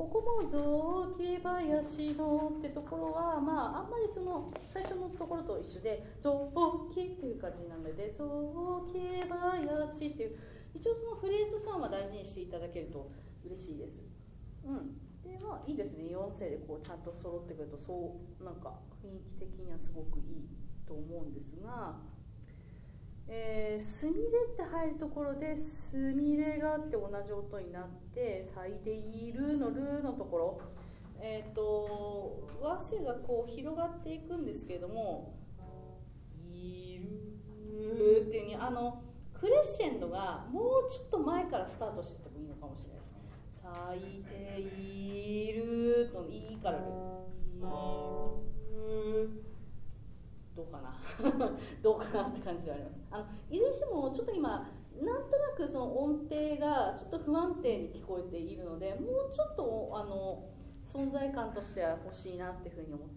ここも雑木林のってところは、まあ、あんまりその最初のところと一緒で雑木っていう感じなので雑木林っていう一応そのフレーズ感は大事にしていただけると嬉しいです。でまあいいですね、4声でこうちゃんと揃ってくるとそうなんか雰囲気的にはすごくいいと思うんですが、すみれって入るところですみれがって同じ音になって咲いているのルのところ、和声がこう広がっていくんですけれども、いるっていうにクレッシェンドがもうちょっと前からスタートしててもいいのかもしれないです。咲いているのいいからるどうかなどうかなって感じであります。いずれにしてもちょっと今なんとなくその音程がちょっと不安定に聞こえているので、もうちょっと存在感としては欲しいなっていうふうに思って